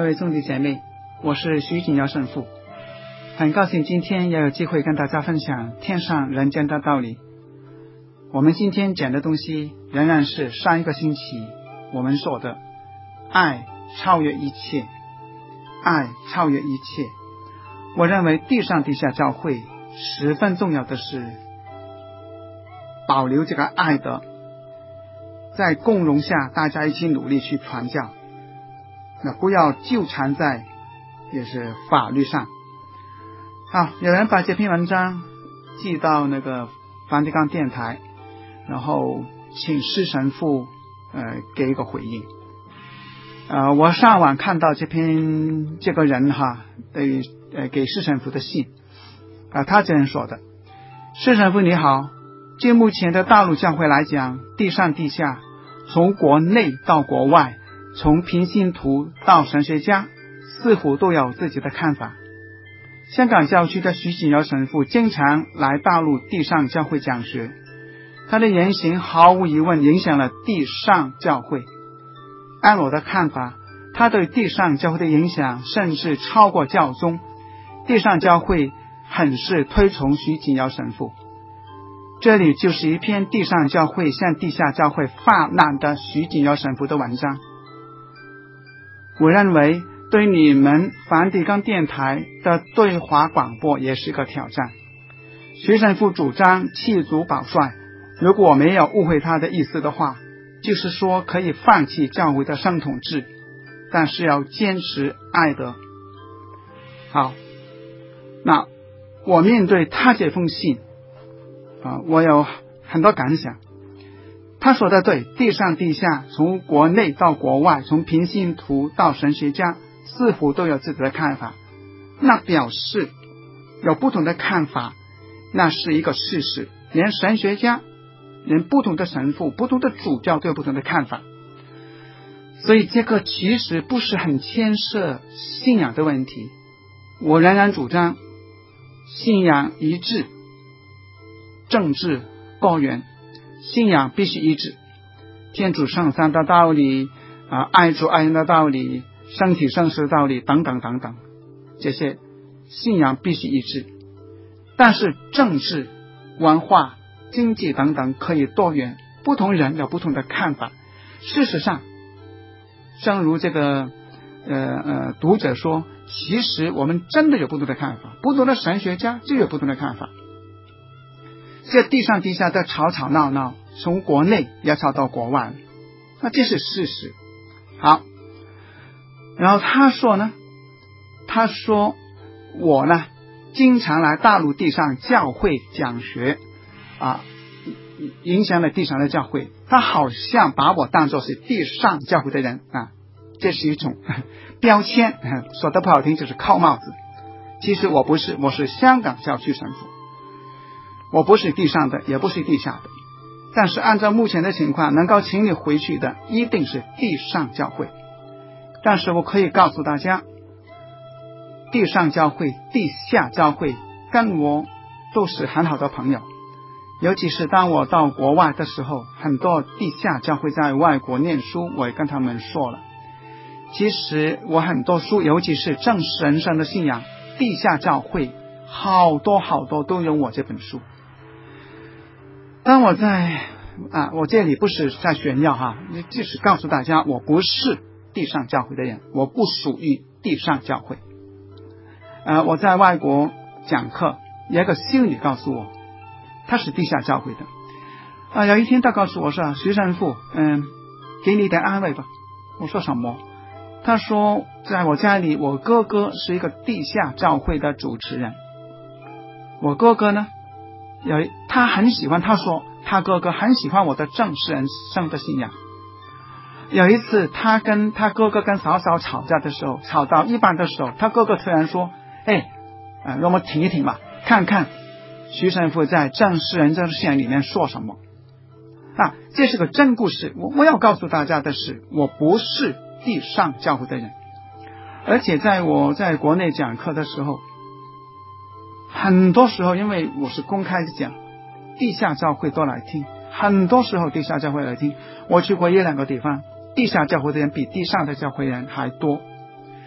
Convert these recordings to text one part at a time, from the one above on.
各位兄弟姐妹，我是徐锦尧神父，很高兴今天也有机会跟大家分享天上人间的道理。我们今天讲的东西仍然是上一个星期我们说的爱超越一切，爱超越一切。我认为地上地下教会十分重要的是保留这个爱的，在共荣下大家一起努力去传教，那不要纠缠在也是法律上。好，有人把这篇文章寄到那个梵蒂冈电台，然后请施神父给一个回应。我上网看到这个人给施神父的信他这样说的：施神父你好，就目前的大陆教会来讲，地上地下，从国内到国外，从平信徒到神学家，似乎都有自己的看法。香港教区的徐锦尧神父经常来大陆地上教会讲学，他的言行毫无疑问影响了地上教会。按我的看法，他对地上教会的影响甚至超过教宗。地上教会很是推崇徐锦尧神父。这里就是一篇地上教会向地下教会发难的徐锦尧神父的文章。我认为对你们梵蒂冈电台的对华广播也是个挑战。徐神父主张弃族保帅，如果我没有误会他的意思的话，就是说可以放弃教会的圣统制，但是要坚持爱德。好，那我面对他这封信我有很多感想。他说的对，地上地下，从国内到国外，从平信徒到神学家，似乎都有自己的看法。那表示有不同的看法，那是一个事实。连神学家，连不同的神父，不同的主教都有不同的看法。所以这个其实不是很牵涉信仰的问题。我仍然主张信仰一致，政治多元，信仰必须一致。天主圣三的道理爱主爱人的道理，圣体圣事的道理等等等等，这些信仰必须一致。但是政治、文化、经济等等可以多元，不同人有不同的看法。事实上，正如这个读者说，其实我们真的有不同的看法，不同的神学家就有不同的看法。这地上地下的吵吵闹闹，从国内要吵到国外，那这是事实。好，然后他说我呢经常来大陆地上教会讲学影响了地上的教会，他好像把我当作是地上教会的人这是一种标签，说得不好听就是扣帽子。其实我不是，我是香港教区神父，我不是地上的，也不是地下的。但是按照目前的情况，能够请你回去的一定是地上教会。但是我可以告诉大家，地上教会、地下教会跟我都是很好的朋友。尤其是当我到国外的时候，很多地下教会在外国念书，我也跟他们说了。其实我很多书，尤其是正式人生的信仰，地下教会好多好多都有我这本书。当我我这里不是在炫耀就是告诉大家，我不是地上教会的人，我不属于地上教会。我在外国讲课，有一个修女告诉我，她是地下教会的。有一天她告诉我说，徐神父给你一点安慰吧。我说什么？他说在我家里，我哥哥是一个地下教会的主持人。我哥哥呢他很喜欢，他说他哥哥很喜欢我的正式人生的信仰。有一次他跟他哥哥跟嫂嫂吵架的时候，吵到一半的时候，他哥哥突然说让我们停一停吧，看看徐神父在正式人生的信仰里面说什么这是个真故事。我要告诉大家的是，我不是地上教会的人。而且在我在国内讲课的时候，很多时候因为我是公开的讲，地下教会都来听，很多时候地下教会来听。我去过1-2个地方，地下教会的人比地上的教会人还多。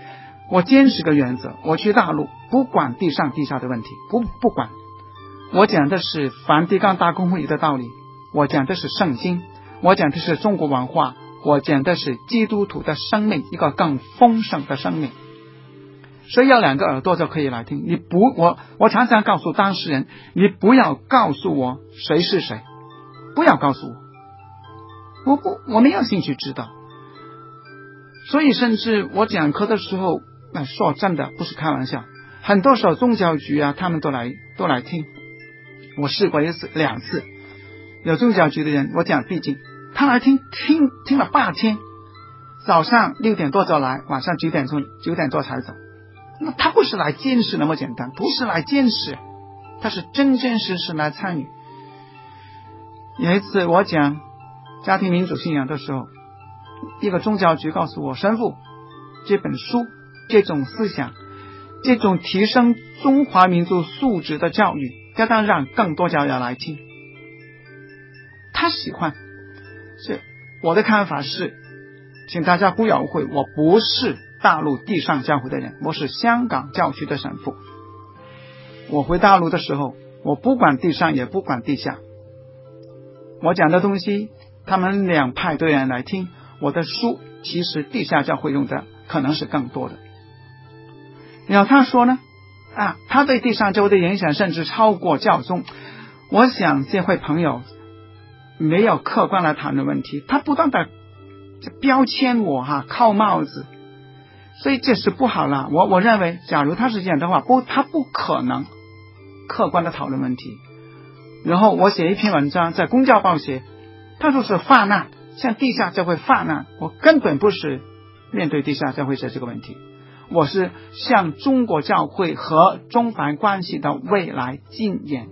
我坚持个原则，我去大陆不管地上地下的问题，不管。我讲的是梵蒂冈大公会的道理，我讲的是圣经，我讲的是中国文化，我讲的是基督徒的生命，一个更丰盛的生命。所以有2个耳朵就可以来听。我常常告诉当事人，你不要告诉我谁是谁，不要告诉我，我没有兴趣知道。所以甚至我讲课的时候，说真的不是开玩笑，很多时候宗教局啊，他们都来听。我试过2次，有宗教局的人，我讲毕竟他来听了8天，早上6点多就来，晚上9点多才走。那他不是来监视那么简单，不是来监视，他是真实来参与。有一次我讲家庭民主信仰的时候，一个宗教局告诉我，神父，这本书，这种思想，这种提升中华民族素质的教育，要让更多教友来听。他喜欢。是我的看法是，请大家不要误会，我不是大陆地上教会的人，我是香港教区的神父。我回大陆的时候，我不管地上也不管地下，我讲的东西他们2派的人来听。我的书其实地下教会用的可能是更多的。然后他说呢，他对地上教会的影响甚至超过教宗。我想这位朋友没有客观来谈论问题，他不断的标签我靠帽子，所以这是不好了。我认为假如他是这样的话，他不可能客观的讨论问题。然后我写一篇文章在公教报写，他说是泛滥，像地下教会泛滥，我根本不是面对地下教会这个问题，我是向中国教会和中梵关系的未来进言。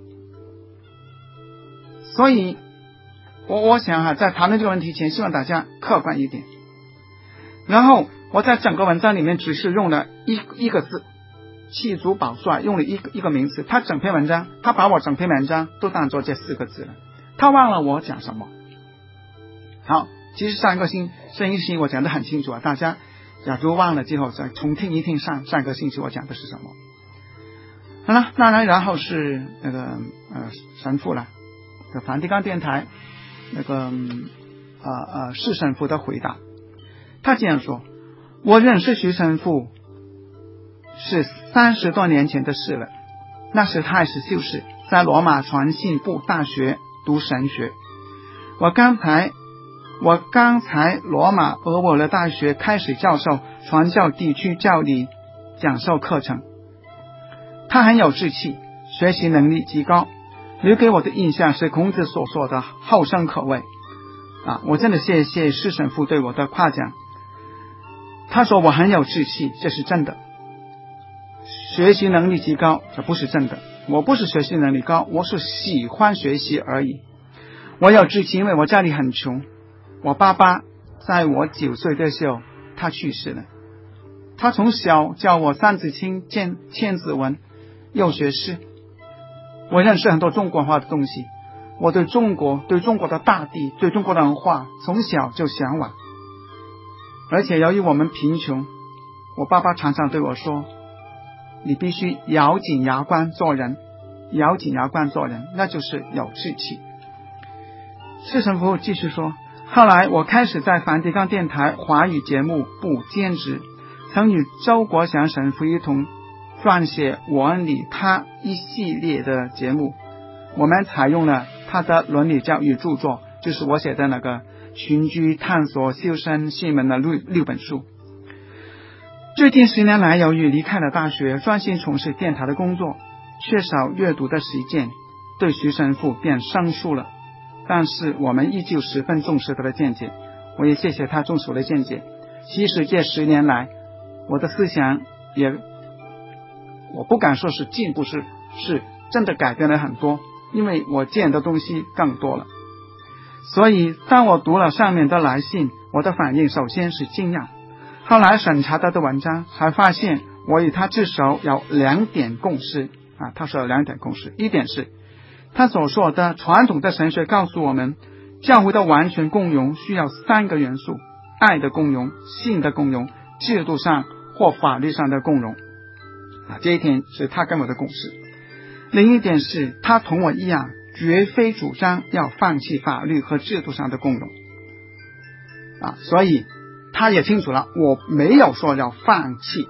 所以我想在谈论这个问题前，希望大家客观一点。然后我在整个文章里面只是用了一个字，弃卒保帅，用了一个名词。他把我整篇文章都当作这4个字了，他忘了我讲什么。好，其实上一个星期我讲得很清楚大家假如忘了之后再重听一听上一个星期我讲的是什么。好了，当然然后是那个神父了，梵蒂冈电台那个释神父的回答。他这样说，我认识徐神父是30多年前的事了，那时他还是修士，在罗马传信部大学读神学。我刚才罗马俄伯勒大学开始教授传教地区教理讲授课程。他很有志气，学习能力极高，留给我的印象是孔子所说的后生可畏。我真的谢谢释神父对我的夸奖。他说我很有志气，这是真的。学习能力极高，这不是真的。我不是学习能力高，我是喜欢学习而已。我有志气，因为我家里很穷。我爸爸在我9岁的时候他去世了。他从小教我三字经、千字文，又学诗。我认识很多中国化的东西。我对中国的大地，对中国的文化从小就向往。而且由于我们贫穷，我爸爸常常对我说，你必须咬紧牙关做人，咬紧牙关做人，那就是有志气。释神父继续说，后来我开始在梵蒂冈电台华语节目部兼职，曾与周国祥神父一同撰写我恩理他一系列的节目。我们采用了他的伦理教育著作，就是我写的那个群居探索修身信门的6本书。最近10年来，由于离开了大学，专心从事电台的工作，缺少阅读的实践，对徐神父便生疏了。但是我们依旧十分重视他的见解，我也谢谢他重视我的见解。其实这10年来，我的思想也，我不敢说是进步，是真的改变了很多，因为我见的东西更多了。所以当我读了上面的来信，我的反应首先是惊讶，后来审查他的文章，才发现我与他至少有2点共识。他说有2点共识。一点是他所说的传统的神学告诉我们，教会的完全共融需要3个元素：爱的共融、信的共融、制度上或法律上的共荣这一点是他跟我的共识。另一点是他同我一样，绝非主张要放弃法律和制度上的共荣所以他也清楚了我没有说要放弃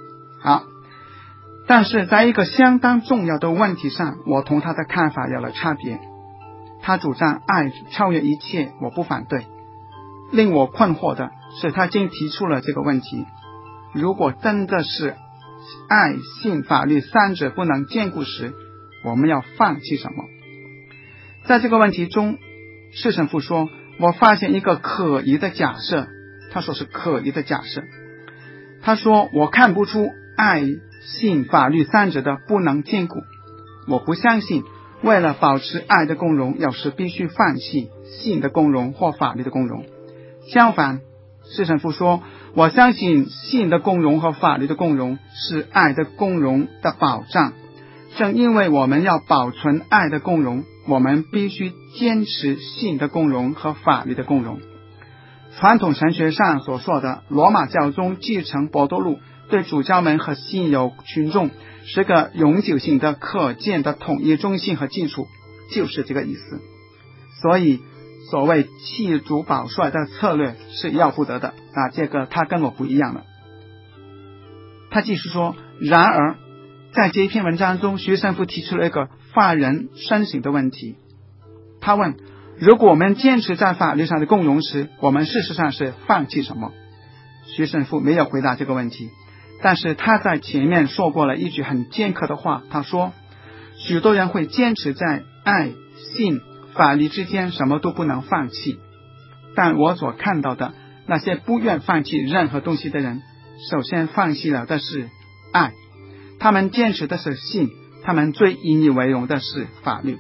但是在一个相当重要的问题上，我同他的看法有了差别。他主张爱超越一切，我不反对。令我困惑的是他竟提出了这个问题，如果真的是爱信法律三者不能兼顾时，我们要放弃什么？在这个问题中，释神父说我发现一个可疑的假设，他说是可疑的假设。他说我看不出爱信法律三者的不能兼顾，我不相信为了保持爱的共荣，有时必须放弃信的共荣或法律的共荣。相反，释神父说我相信信的共荣和法律的共荣是爱的共荣的保障。正因为我们要保存爱的共荣，我们必须坚持信的共荣和法律的共荣。传统神学上所说的罗马教宗继承伯多禄对主教们和信友群众是个永久性的可见的统一中心和基础，就是这个意思。所以所谓弃主保帅的策略是要不得的这个他跟我不一样了。他继续说，然而在这一篇文章中，徐神父提出了一个发人深省的问题。他问，如果我们坚持在法律上的共荣时，我们事实上是放弃什么？徐神父没有回答这个问题，但是他在前面说过了一句很尖刻的话。他说，许多人会坚持在爱、信、法律之间什么都不能放弃，但我所看到的那些不愿放弃任何东西的人，首先放弃了的是爱，他们坚持的是信，他们最引以为荣的是法律。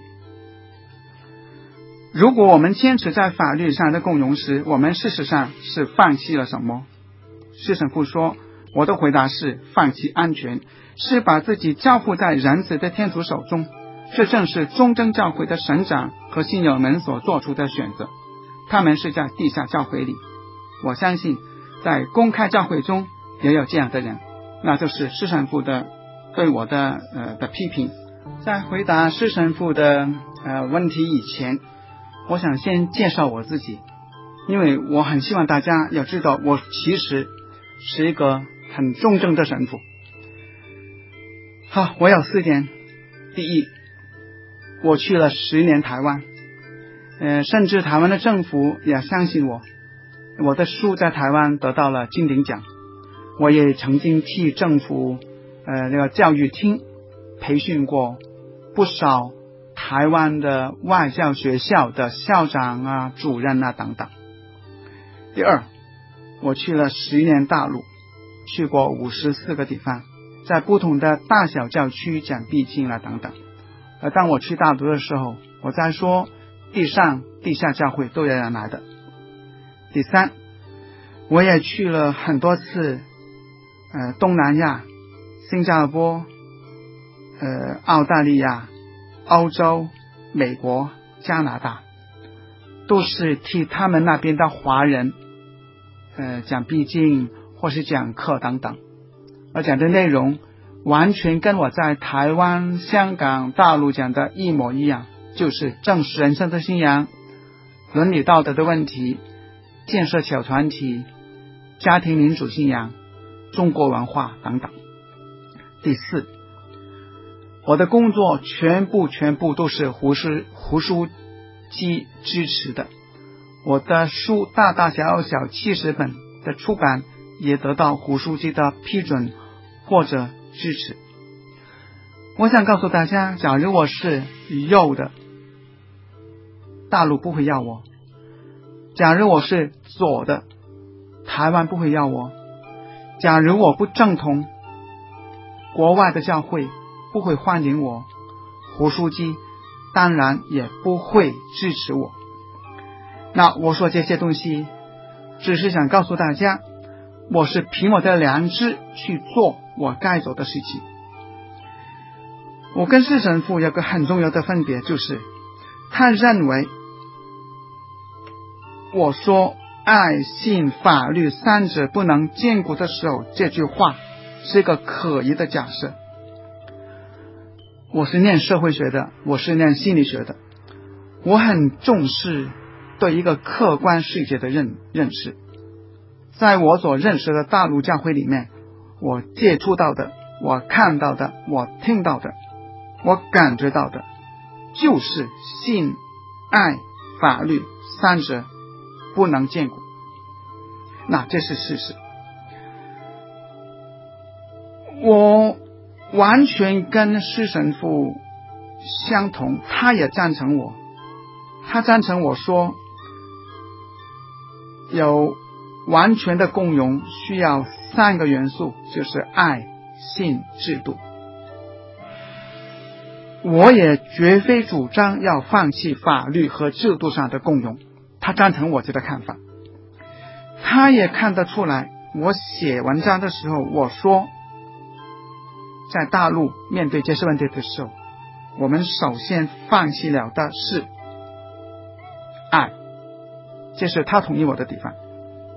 如果我们坚持在法律上的共荣时，我们事实上是放弃了什么？释神父说，我的回答是放弃安全，是把自己交付在仁慈的天主手中。这正是忠贞教会的神长和信友们所做出的选择。他们是在地下教会里，我相信在公开教会中也有这样的人，那就是释神父的对我的批评。在回答释神父的问题以前，我想先介绍我自己，因为我很希望大家要知道我其实是一个很忠贞的神父。好，我有4点。第一，我去了10年台湾，甚至台湾的政府也相信我。我的书在台湾得到了金鼎奖，我也曾经替政府那个教育厅培训过不少台湾的外教学校的校长主任等等。第二，我去了10年大陆，去过54个地方，在不同的大小教区讲毕经等等。当我去大陆的时候，我在说地上地下教会都有人来的。第三，我也去了很多次东南亚、新加坡、澳大利亚、欧洲、美国、加拿大，都是替他们那边的华人讲毕经或是讲课等等，而讲的内容完全跟我在台湾、香港、大陆讲的一模一样，就是正视人生的信仰、伦理道德的问题、建设小团体、家庭民主信仰、中国文化等等。第四，我的工作全部都是胡书记支持的，我的书大大小小70本的出版也得到胡书记的批准或者支持。我想告诉大家，假如我是右的，大陆不会要我；假如我是左的，台湾不会要我；假如我不正统，国外的教会不会欢迎我，胡书记当然也不会支持我。那我说这些东西只是想告诉大家，我是凭我的良知去做我该做的事情。我跟释神父有个很重要的分别，就是他认为我说爱、信、法律三者不能兼顾的时候，这句话是一个可疑的假设。我是念社会学的，我是念心理学的，我很重视对一个客观世界的认识。在我所认识的大陆教会里面，我接触到的，我看到的，我听到的，我感觉到的，就是信、爱、法律三者不能兼顾，那这是事实。我完全跟施神父相同，他也赞成我，他赞成我说有完全的共融需要三个元素，就是爱、信、制度。我也绝非主张要放弃法律和制度上的共融，他赞成我这个看法。他也看得出来，我写文章的时候，我说在大陆面对这些问题的时候，我们首先放弃了的是爱，这是他同意我的地方。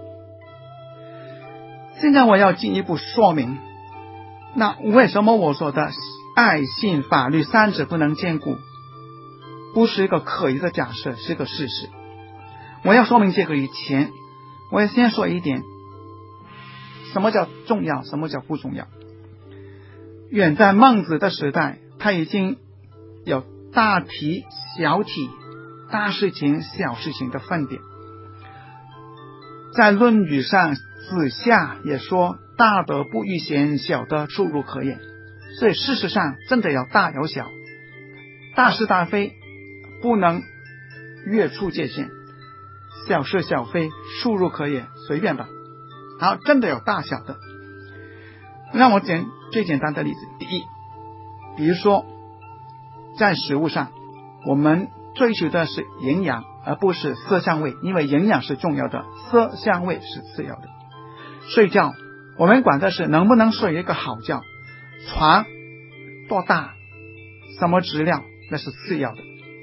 现在我要进一步说明，那为什么我说的爱、信、法律三者不能兼顾不是一个可疑的假设，是个事实。我要说明这个以前，我要先说一点，什么叫重要，什么叫不重要。远在孟子的时代，他已经有大体、小体、大事情、小事情的分别。在论语上，子夏也说大德不逾贤，小德出入可也。所以事实上真的有大有小，大是大非不能越出界限，小是小非出入可也，随便吧。好，真的有大小的。让我举最简单的例子。第一，比如说在食物上，我们追求的是营养，而不是色香味，因为营养是重要的，色香味是次要的。睡觉，我们管的是能不能睡一个好觉，床多大，什么质量，那是次要的。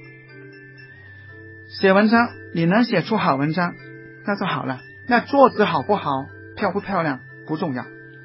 写文章，你能写出好文章，那就好了。那桌子好不好，漂不漂亮，不重要。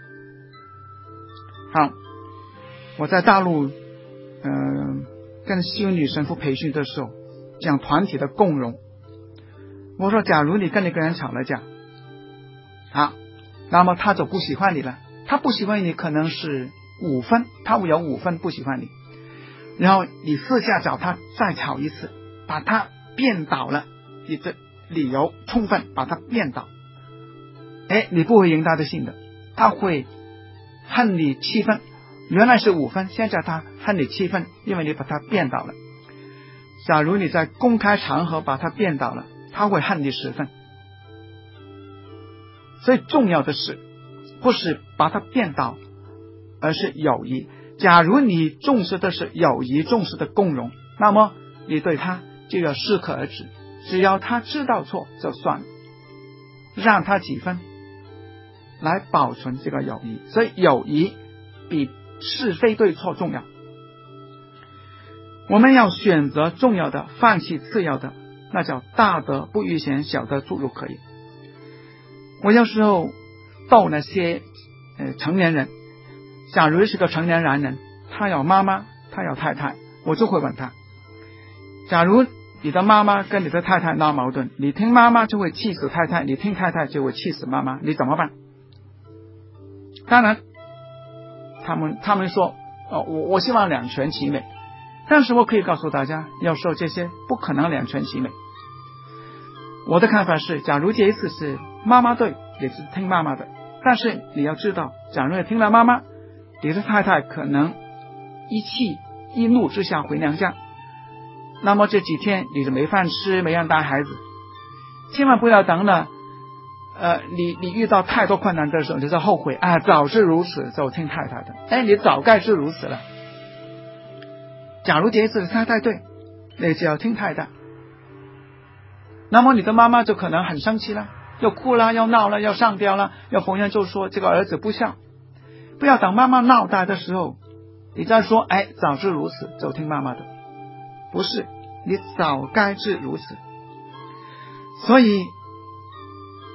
好，我在大陆跟修女神父培训的时候，讲团体的共融。我说假如你跟一个人吵了架，好，那么他就不喜欢你了，他不喜欢你可能是5分，他有5分不喜欢你，然后你私下找他再吵一次，把他辩倒了，你的理由充分把他辩倒，你不会赢他的心的，他会恨你7分，原来是5分，现在他恨你7分，因为你把他辩倒了。假如你在公开场合把他辩倒了，他会恨你10分。所以重要的是不是把他辩倒，而是友谊。假如你重视的是友谊，重视的共融，那么你对他就要适可而止，只要他知道错就算了，让他几分来保存这个友谊。所以友谊比是非对错重要。我们要选择重要的，放弃次要的，那叫大德不逾贤，小德出入可以。我有时候逗那些成年人，假如是个成年男人，他有妈妈，他有太太，我就会问他，假如你的妈妈跟你的太太闹矛盾，你听妈妈就会气死太太，你听太太就会气死妈妈，你怎么办？当然他们说我希望两全其美，但是我可以告诉大家，要说这些不可能两全其美。我的看法是，假如这一次是妈妈对，也是听妈妈的，但是你要知道，假如你听了妈妈，你的太太可能一怒之下回娘家，那么这几天你就没饭吃，没人带孩子。千万不要等了你遇到太多困难的时候，你就后悔早知如此就听太太的。你早该知如此了。假如这一次太太对，你就要听太太，那么你的妈妈就可能很生气了，要哭了，要闹了，要上吊了，要逢人就说这个儿子不孝。不要等妈妈闹大的时候你再说早知如此就听妈妈的，不是，你早该知如此。所以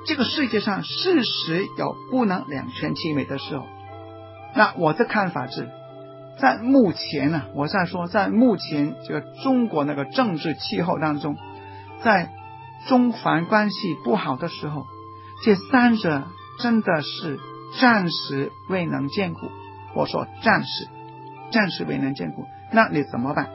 这个世界上事实有不能两全其美的时候。那我的看法是，在目前呢，我在说在目前这个中国那个政治气候当中，在中梵关系不好的时候，这三者真的是暂时未能兼顾。我说暂时未能兼顾，那你怎么办？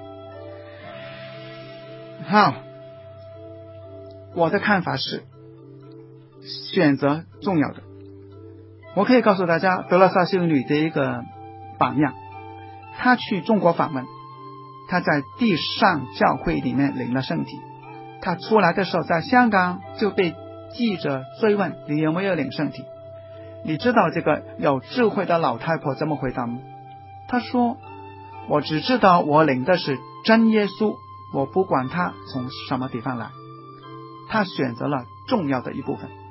好，我的看法是选择重要的。我可以告诉大家德勒萨修女的一个榜样，她去中国访问，她在地上教会里面领了圣体，她出来的时候在香港就被记者追问你有没有领圣体。你知道这个有智慧的老太婆怎么回答吗？她说我只知道我领的是真耶稣，我不管他从什么地方来。她选择了重要的一部分。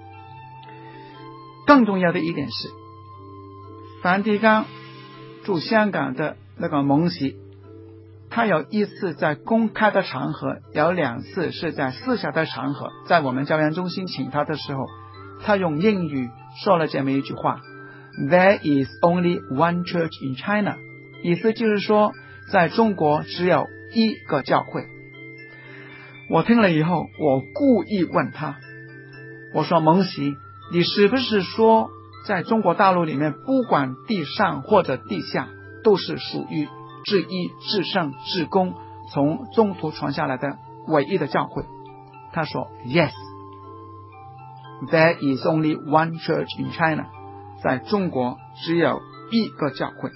更重要的一点是，梵蒂冈驻香港的那个蒙西，他有一次在公开的场合，有两次是在私下的场合，在我们教研中心请他的时候，他用英语说了这么一句话 There is only one church in China， 意思就是说在中国只有一个教会。我听了以后，我故意问他，我说蒙西，你是不是说在中国大陆里面不管地上或者地下都是属于至一至圣至公从中途传下来的唯一的教会？他说 Yes， There is only one church in China， 在中国只有一个教会。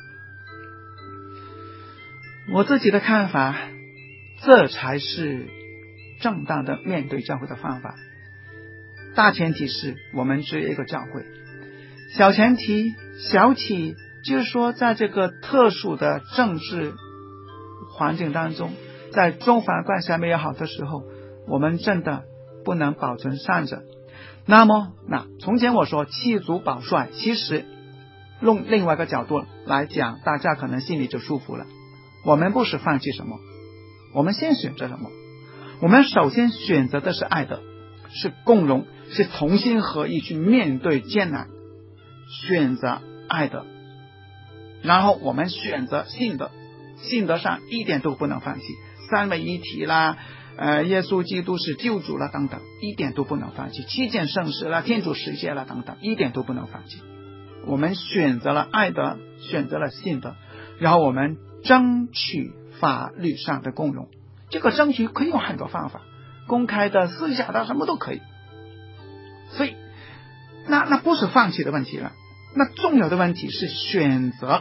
我自己的看法，这才是正当的面对教会的方法。大前提是我们只有一个教会，小前提小起就是说在这个特殊的政治环境当中，在中梵关系还没有好的时候，我们真的不能保存善者。那么从前我说弃卒保帅，其实用另外一个角度来讲，大家可能心里就舒服了。我们不是放弃什么，我们先选择什么？我们首先选择的是爱的，是共荣，是同心合意去面对艰难，选择爱的。然后我们选择信的，信德上一点都不能放弃，三位一体啦，耶稣基督是救主了等等，一点都不能放弃，七件圣事啦，天主十诫啦等等，一点都不能放弃。我们选择了爱德，选择了信德，然后我们争取法律上的共荣。这个争取可以用很多方法，公开的私下的什么都可以。所以那不是放弃的问题了，那重要的问题是选择。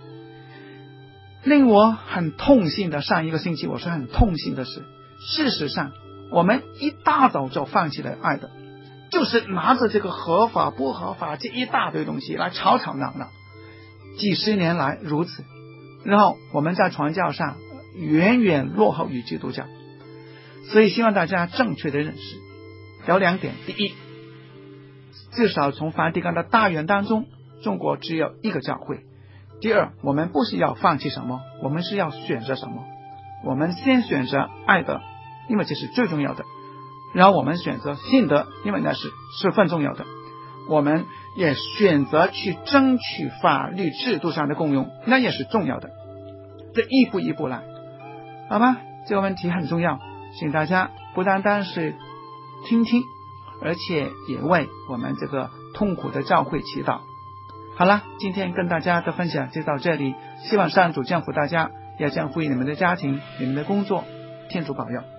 令我很痛心的，上一个星期我是很痛心的是，事实上我们一大早就放弃了爱的，就是拿着这个合法不合法这一大堆东西来吵吵闹闹，几十年来如此。然后我们在传教上远远落后于基督教。所以希望大家正确的认识有两点。第一，至少从梵蒂冈的大圆当中，中国只有一个教会。第二，我们不是要放弃什么，我们是要选择什么。我们先选择爱德，因为这是最重要的，然后我们选择信德，因为那是十分重要的。我们也选择去争取法律制度上的共用，那也是重要的。这一步一步来，好吗？这个问题很重要，请大家不单单是听听，而且也为我们这个痛苦的教会祈祷。好了，今天跟大家的分享就到这里，希望上主降福大家，也降福于你们的家庭，你们的工作，天主保佑。